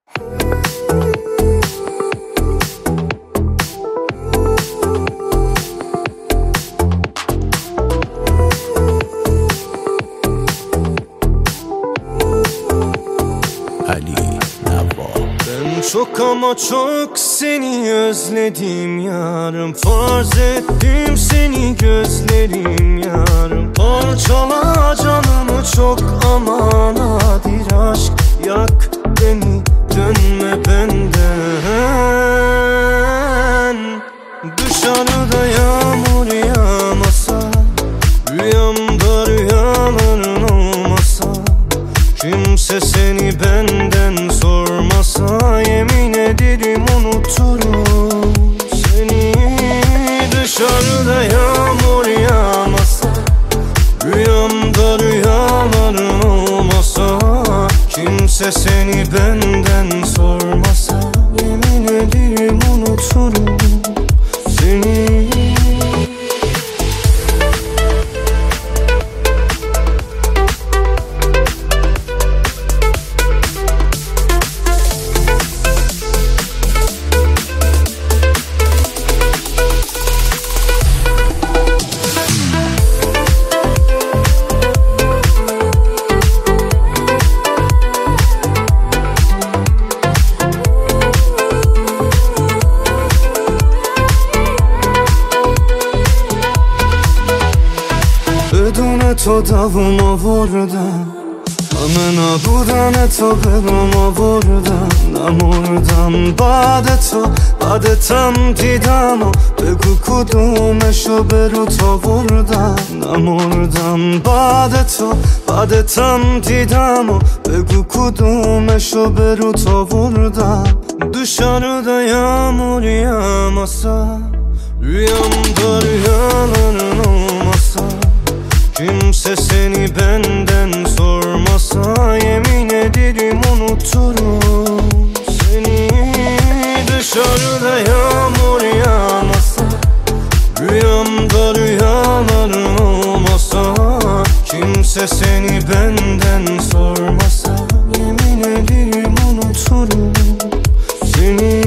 Çok ama çok seni özledim yarım. Farz ettim seni gözlerim yarım. Parçala canımı çok ama nadir aşk. Yak beni, dönme benden. Dışarıda yağmur yağmasa, rüyamda rüyaların olmasa, kimse seni benden sormasa, yemin ederim unuturum seni. Dışarıda yağmur yağmasa, rüyamda rüyaların olmasa, kimse seni benden sormasa, yemin ederim unuturum seni. Bedune to davuma vorda, amena budane to beduma vorda. Namordam badetam didamo, begu kudumesho beru to vorda. Namordam badetam didamo, begu kudumesho beru to vorda. Dışarıda yağmur yağmasa, rüyamda rüyaların olmasa, kimse seni benden sormasa, yemin ederim unuturum seni. Dışarıda yağmur yağmasa, rüyamda rüyaların olmasa, kimse seni benden sormasa, yemin ederim unuturum seni.